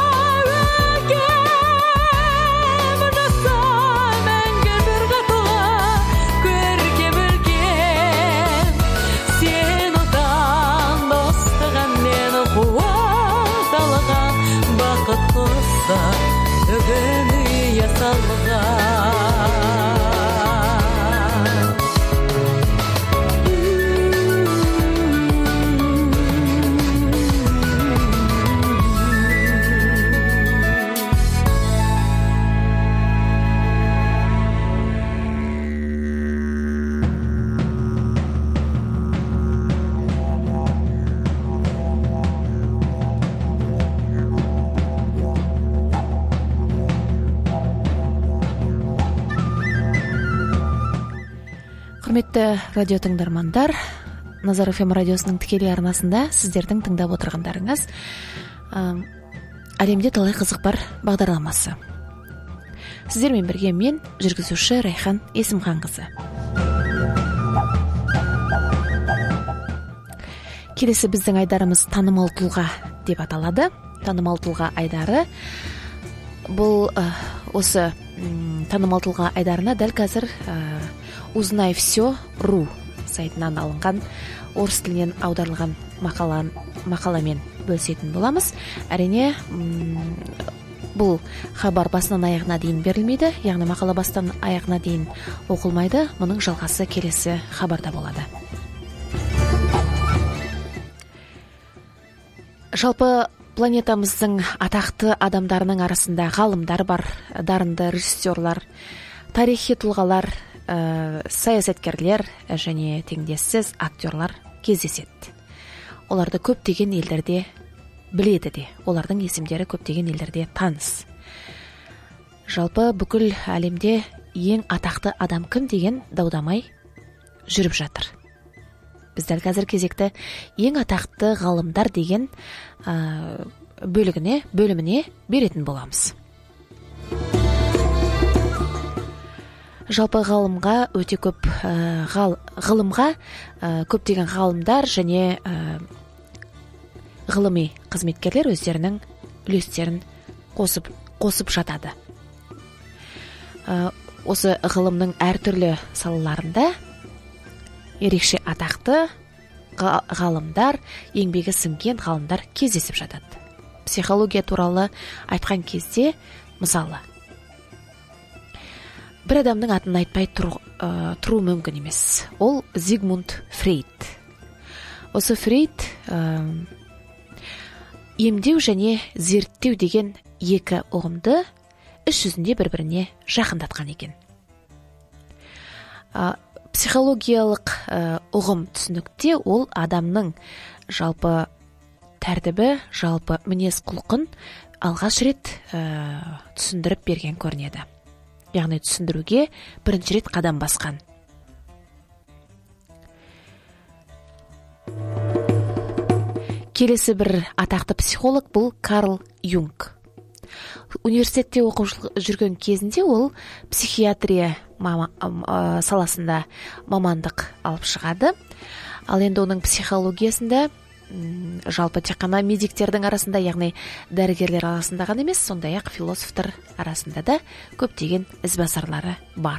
өлкем жаса мәңгі жырға толы көркем өлкем сен отан достығын мен қуат алған бақыт құсы бүгін үй салған Құрметті радио тыңдармандар, Назар эф эм радиосының тікелей арнасында сіздердің тыңдап отырғандарыңыз әлемде талай қызық бар бағдарламасы. Сіздермен бірге мен, жүргізуші Райхан Есімханқызы. Келесі біздің айдарымыз танымал тұлға деп аталады. Танымал тұлға айдары бұл осы танымал тұлға айдарына дәл қазір Узнай все точка ру сайтынан алынған орыс тілінен аударылған мақалан, мақаламен бөлісетін боламыз. Әрине, бұл хабар басынан аяғына дейін берілмейді, яғни мақала бастан аяғына дейін оқылмайды. Мұның жалғасы келесі хабарда болады. Жалпы планетамыздың атақты адамдарының арасында ғалымдар бар, дарынды режиссерлар, тарихи тұлғалар, ә, саясаткерлер және теңдессіз актерлар кездеседі. Оларды көптеген елдерде біледі де, олардың есімдері көптеген елдерде таныс. Жалпы бүкіл әлемде ең атақты адам кім деген даудамай жүріп жатыр. Біз дәл қазір кезекті ең атақты ғалымдар деген ә, бөлігіне, бөліміне беретін боламыз. Жалпы ғалымға өте көп ә, ғал, ғылымға ә, көптеген ғалымдар және ә, ғылыми қызметкерлер өздерінің үлестерін қосып, қосып жатады. Ә, осы ғылымның әртүрлі салаларында ерекше атақты ғалымдар, еңбегі сіңген ғалымдар кездесіп жатады. Психология туралы айтқан кезде, мысалы, бір адамның атын айтпай тұру, ә, тұру мүмкін емес. Ол Зигмунд Фрейд. Осы Фрейд ә, емдеу және зерттеу деген екі ұғымды іс жүзінде бір-біріне жақындатқан екен. Ә, психологиялық ә, ұғым түсінікте ол адамның жалпы тәртібі, жалпы мінез құлқын алғаш рет ә, түсіндіріп берген көрінеді. Яғни түсіндіруге бірінші рет қадам басқан. Келесі бір атақты психолог бұл Карл Юнг. Университетте оқып жүрген кезінде ол психиатрия мама, ә, саласында мамандық алып шығады. Ал енді оның психологиясында м, жалпы тек қана медиктердің арасында, яғни дәрігерлер арасында ғана емес, сондай-ақ философтар арасында да көптеген ізбасарлары бар.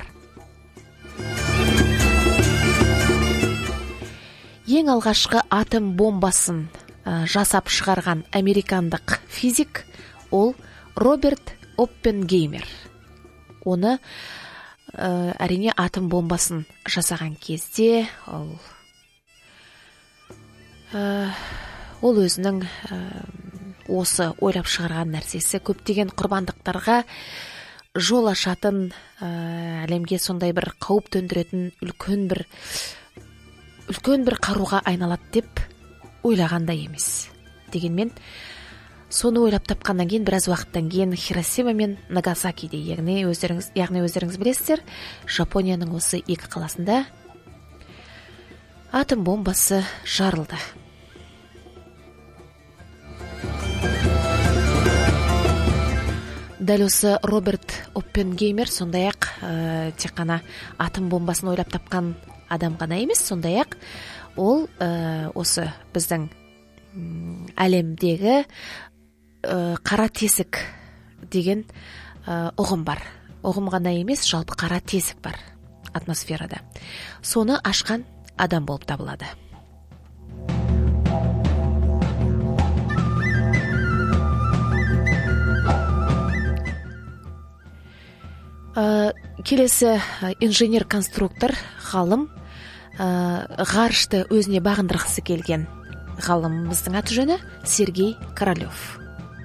Ең алғашқы атом бомбасын ә, жасап шығарған американдық физик ол Роберт Оппенгеймер. Оны ә, әрине атом бомбасын жасаған кезде ол, ә, ол өзінің ә, осы ойлап шығарған нәрсесі көптеген құрбандықтарға жол ашатын, ә, әлемге сондай бір қауіп төндіретін үлкен бір үлкен бір қаруға айналады деп ойлағандай емес. Дегенмен соны ойлап тапқаннан кейін біраз уақыттан кейін Хиросима мен Нагасакиде, яғни өздеріңіз, яғни өздеріңіз білесіздер, Жапонияның осы екі қаласында атом бомбасы жарылды. Дәл осы Роберт Оппенгеймер сондай-ақ ә, тек қана атом бомбасын ойлап тапқан адам ғана емес, сондай-ақ ол ә, осы біздің м, әлемдегі қара тесік деген ә, ұғым бар. Ұғым ғана емес, жалпы қара тесік бар атмосферада. Соны ашқан адам болып табылады. Ә, келесі инженер-конструктор ғалым, ә, ғарышты өзіне бағындырғысы келген ғалымымыздың аты жөні Сергей Королев.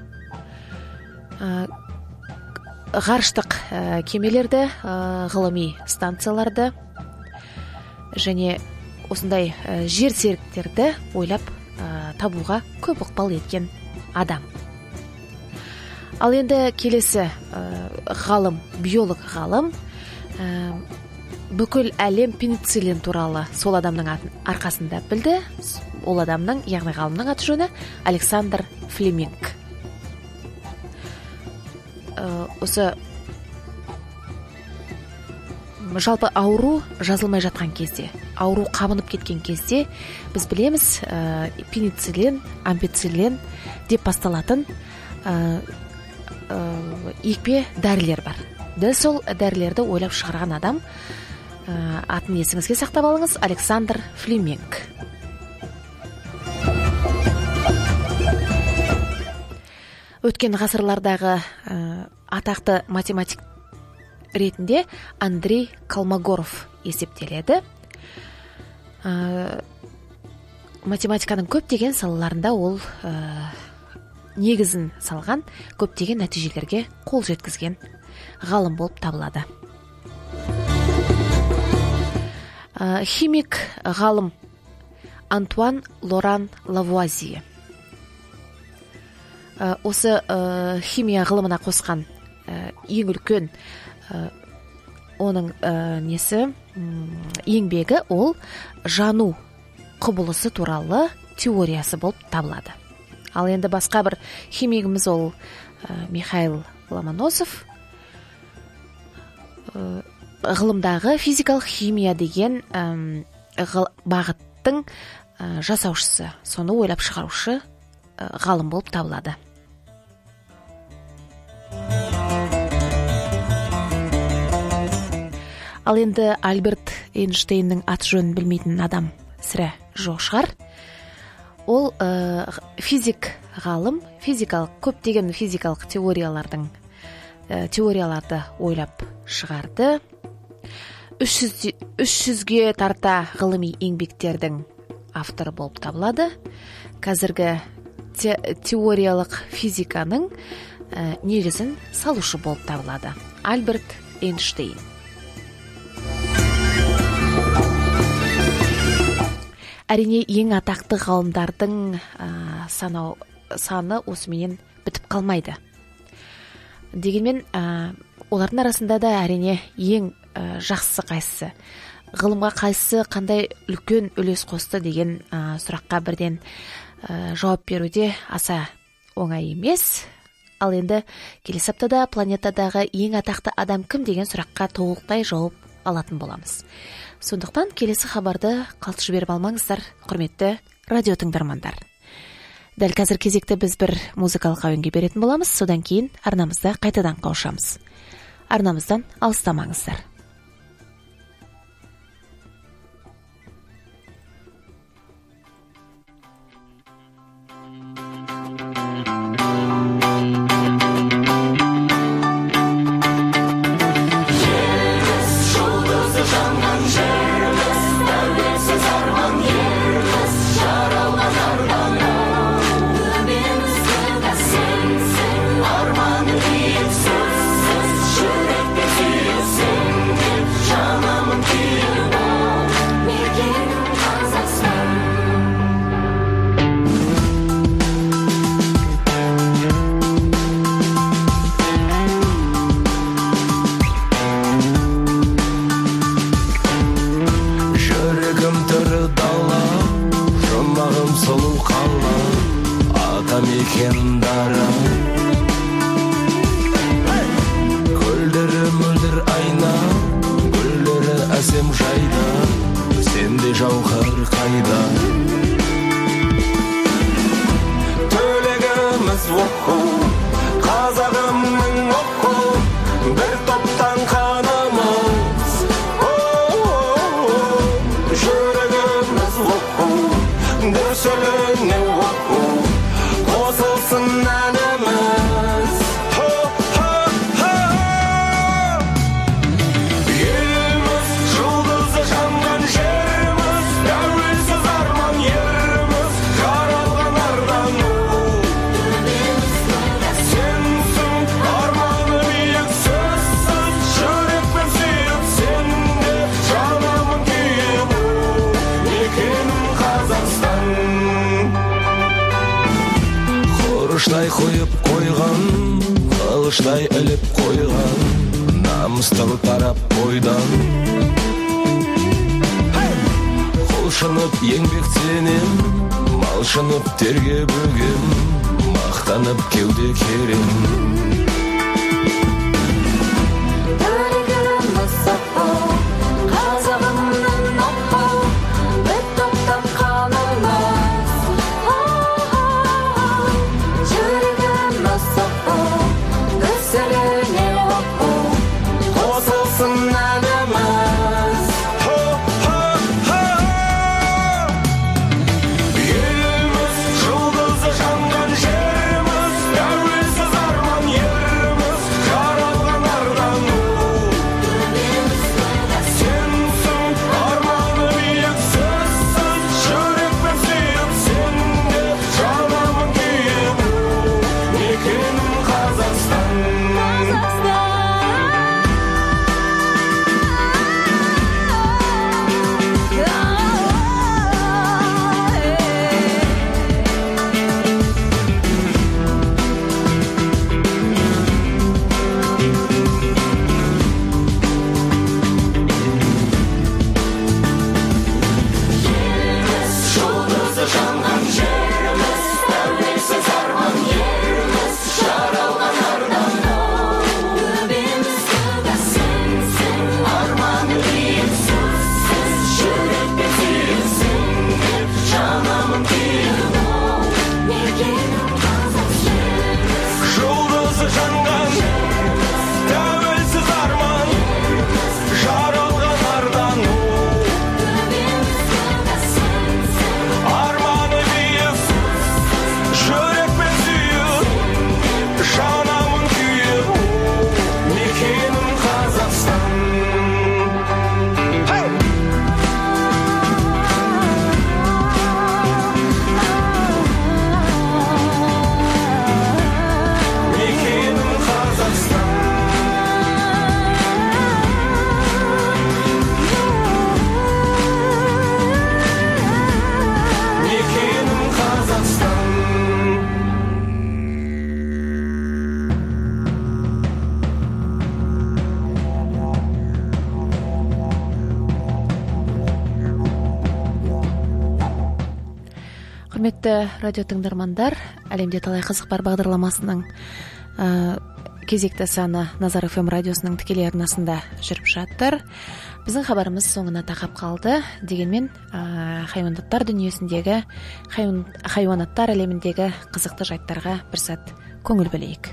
Ә, ғарыштық ә, кемелерді, ә, ғылыми станцияларды және осындай ә, жер серіктерді ойлап ә, табуға көп ықпал еткен адам. Ал енді келесі ә, ғалым, биолог ғалым, ә, бүкіл әлем пенициллин туралы сол адамның арқасында білді. Ол адамның, яғни ғалымның аты жөні Александр Флеминг. Осы жалпы ауру жазылмай жатқан кезде, ауру қабынып кеткен кезде біз білеміз, ә, пенициллин, ампициллин деп басталатын ә, ә, екпе дәрілер бар. Дәл сол дәрілерді ойлап шығарған адам, ә, атын есіңізге сақтап алыңыз, Александр Флеминг. Өткен ғасырлардағы ә, атақты математик ретінде Андрей Колмогоров есептеледі. Ә, математиканың көптеген салаларында ол ә, негізін салған, көптеген нәтижелерге қол жеткізген ғалым болып табылады. Ә, химик ғалым Антуан Лоран Лавуазье. Осы химия ғылымына қосқан ең үлкен оның несі еңбегі ол жану құбылысы туралы теориясы болып табылады. Ал енді басқа бір химигіміз ол Михаил Ломоносов ғылымдағы физикалық химия деген бағыттың жасаушысы, соны ойлап шығарушы ғалым болып табылады. Ал енді Альберт Эйнштейннің аты жөнін білмейтін адам сірә жоқ шығар. Ол ә, физик ғалым, физикалық, көптеген физикалық теориялардың ә, теорияларды ойлап шығарды. үш жүзге тарта ғылыми еңбектердің авторы болып табылады. Қазіргі те, теориялық физиканың ә, негізін салушы болып табылады. Альберт Эйнштейн. Әрине, ең атақты ғалымдардың ә, санау, саны осыменен бітіп қалмайды. Дегенмен, ә, олардың арасында да әрине ең ә, жақсысы қайсысы, ғылымға қайсысы қандай үлкен үлес қосты деген ә, сұраққа бірден ә, жауап беруде аса оңай емес. Ал енді келесі аптада планетадағы ең атақты адам кім деген сұраққа толықтай жауап алатын боламыз. Сондықтан келесі хабарды қалт жіберіп алмаңыздар, құрметті радио тыңдармандар. Дәл қазір кезекті біз бір музыкалық әуенге беретін боламыз, содан кейін арнамызда қайтадан қауышамыз. Арнамыздан алыстамаңыздар. Қылыштай қойып қойған, қылыштай іліп қойған, намыстың тарап бойдан. Құлшынып еңбектенем, малшынып терге бөгем, мақтанып кеуде керем. Еліміз жұлдызы жанған жеріміз, тәуелсіз арман Құрметті радио тыңдармандар, әлемде талай қызық бар бағдарламасының ә, кезекті саны Назар эф эм радиосының тікелей арнасында жүріп жатыр. Біздің хабарымыз соңына тақап қалды. Дегенмен ә, хайуанаттар дүниесіндегі, хайуан, хайуанаттар әлеміндегі қызықты жайттарға бір сәт көңіл бөлейік.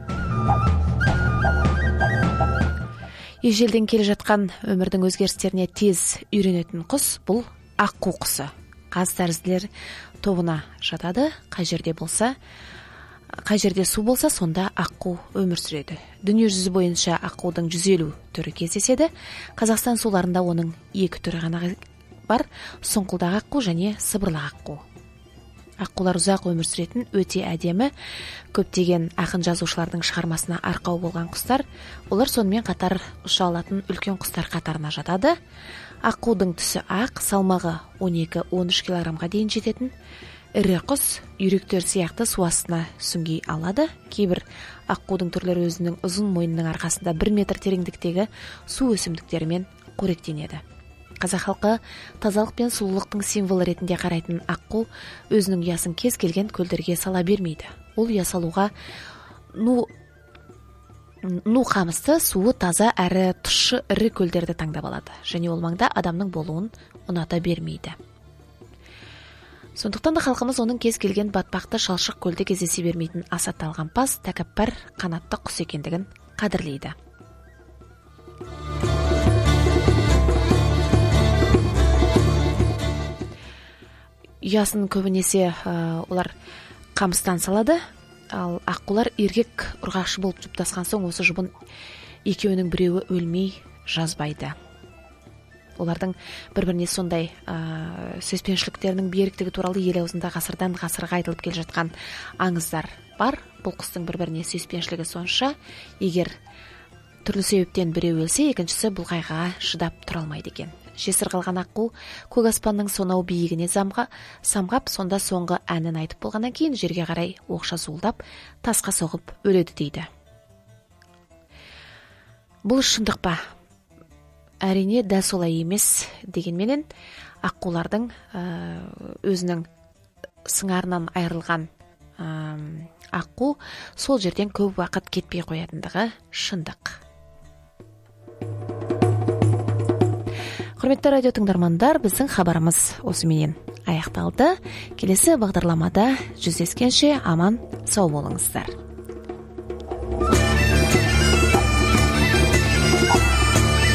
Ежелден келе жатқан өмірдің өзгерістеріне тез үйренетін құс бұл аққу құсы. Қаз тәрізділер тобына жатады. Қай жерде болса, қай жерде су болса, сонда аққу өмір сүреді. Дүние жүзі бойынша аққудың жүз елу түрі кездеседі. Қазақстан суларында оның екі түрі ғана бар: сұңқылдақ аққу және сыбырлақ аққу. Аққулар ұзақ өмір сүретін, өте әдемі, көптеген ақын жазушылардың шығармасына арқау болған құстар. Олар сонымен қатар ұша алатын үлкен құстар қатарына жатады. Аққудың түсі ақ, салмағы он екі он үш килограммға дейін жететін ірі құс, үйректер сияқты су астына сүңги алады. Кейбір аққудың түрлері өзінің ұзын мойнының арқасында бір метр тереңдіктегі су өсімдіктерімен қоректенеді. Қазақ халқы тазалық пен сұлулықтың символы ретінде қарайтын аққу өзінің ұясын кез келген көлдерге сала бермейді. Ол ұя салуға ну ну қамысты, суы таза әрі тұщы ірі көлдерді таңдап алады, және ол маңда адамның болуын ұната бермейді. Сондықтан да халқымыз оның кез келген батпақты шалшық көлде кездесе бермейтін аса талғампаз, тәкаппар, қанатты құс екендігін қадірлейді. Ұясын көбінесе ә, олар қамыстан салады. Ал аққулар еркек ұрғашы болып жұптасқан соң осы жұбын екеуінің біреуі өлмей жазбайды. Олардың бір-біріне сондай ә, сөзбеншіліктерінің беріктігі туралы ел аузында ғасырдан ғасырға айтылып келе жатқан аңыздар бар. Бұл құстың бір-біріне сөзбеншілігі сонша, егер түрлі себептен біреу өлсе, екіншісі бұл қайғыға шыдап тұра алмайды екен. Жесір қалған аққу көк аспанның сонау биігіне замға самғап, сонда соңғы әнін айтып болғаннан кейін жерге қарай оқша зуылдап, тасқа соғып өледі дейді. Бұл шындық па? Әрине дәл солай емес. Дегенменен аққулардың өзінің сыңарынан айырылған аққу сол жерден көп уақыт кетпей қоятындығы шындық. Құрметті радио тыңдармандар, біздің хабарымыз осыменен аяқталды. Келесі бағдарламада жүздескенше аман сау болыңыздар.